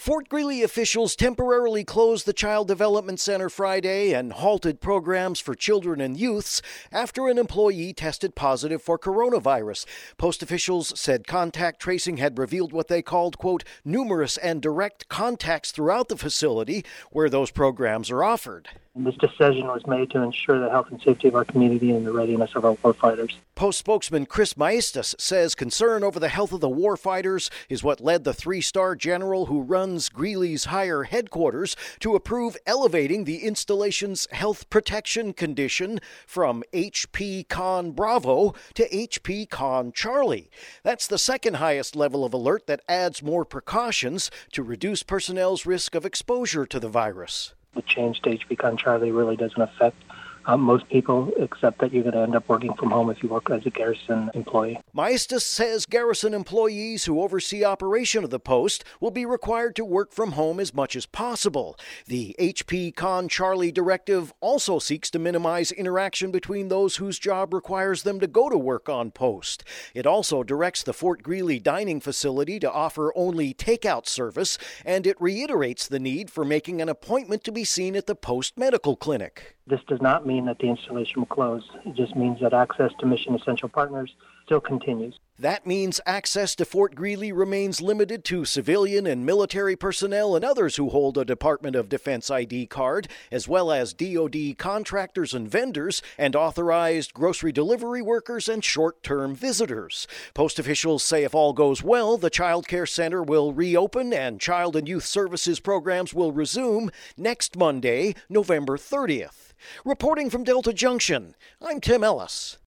Fort Greely officials temporarily closed the Child Development Center Friday and halted programs for children and youths after an employee tested positive for coronavirus. Post officials said contact tracing had revealed what they called, quote, numerous and direct contacts throughout the facility where those programs are offered. This decision was made to ensure the health and safety of our community and the readiness of our warfighters. Post spokesman Chris Maestas says concern over the health of the warfighters is what led the three-star general who runs Greely's higher headquarters to approve elevating the installation's health protection condition from HP Con Bravo to HP Con Charlie. That's the second highest level of alert that adds more precautions to reduce personnel's risk of exposure to the virus. The change to HP Con Charlie really doesn't affect most people, except that you're going to end up working from home if you work as a Garrison employee. Maestas says Garrison employees who oversee operation of the post will be required to work from home as much as possible. The HP Con Charlie directive also seeks to minimize interaction between those whose job requires them to go to work on post. It also directs the Fort Greely dining facility to offer only takeout service, and it reiterates the need for making an appointment to be seen at the post medical clinic. This does not mean that the installation will close. It just means that access to Mission Essential Partners still continues. That means access to Fort Greely remains limited to civilian and military personnel and others who hold a Department of Defense ID card, as well as DoD contractors and vendors, and authorized grocery delivery workers and short-term visitors. Post officials say if all goes well, the Child Care Center will reopen and child and youth services programs will resume next Monday, November 30th. Reporting from Delta Junction, I'm Tim Ellis.